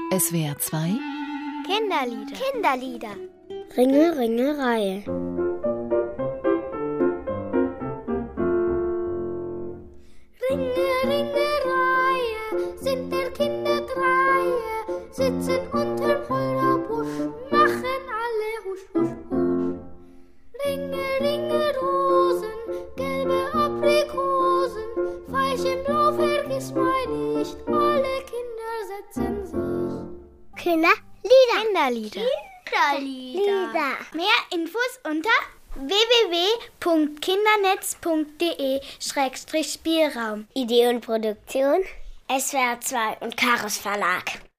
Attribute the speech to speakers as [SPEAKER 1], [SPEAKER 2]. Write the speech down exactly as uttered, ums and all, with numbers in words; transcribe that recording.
[SPEAKER 1] S W R zwei
[SPEAKER 2] Kinderlieder.
[SPEAKER 3] Kinderlieder.
[SPEAKER 4] Ringel, Ringel, Reihe.
[SPEAKER 3] Ringe, Ringe, Reihe, sind der Kinder Dreie, sitzen unterm Hollerbusch, machen alle husch, husch, husch. Ringe, Ringe, Rosen, gelbe Aprikosen, Veilchenblau, vergiss mal nicht, alle Kinder setzen sich.
[SPEAKER 4] Kinderlieder.
[SPEAKER 3] Kinderlieder.
[SPEAKER 4] Kinderlieder.
[SPEAKER 3] Mehr Infos unter w w w punkt kindernetz punkt d e Schrägstrich Spielraum.
[SPEAKER 4] Idee und Produktion S W R zwei und Karos Verlag.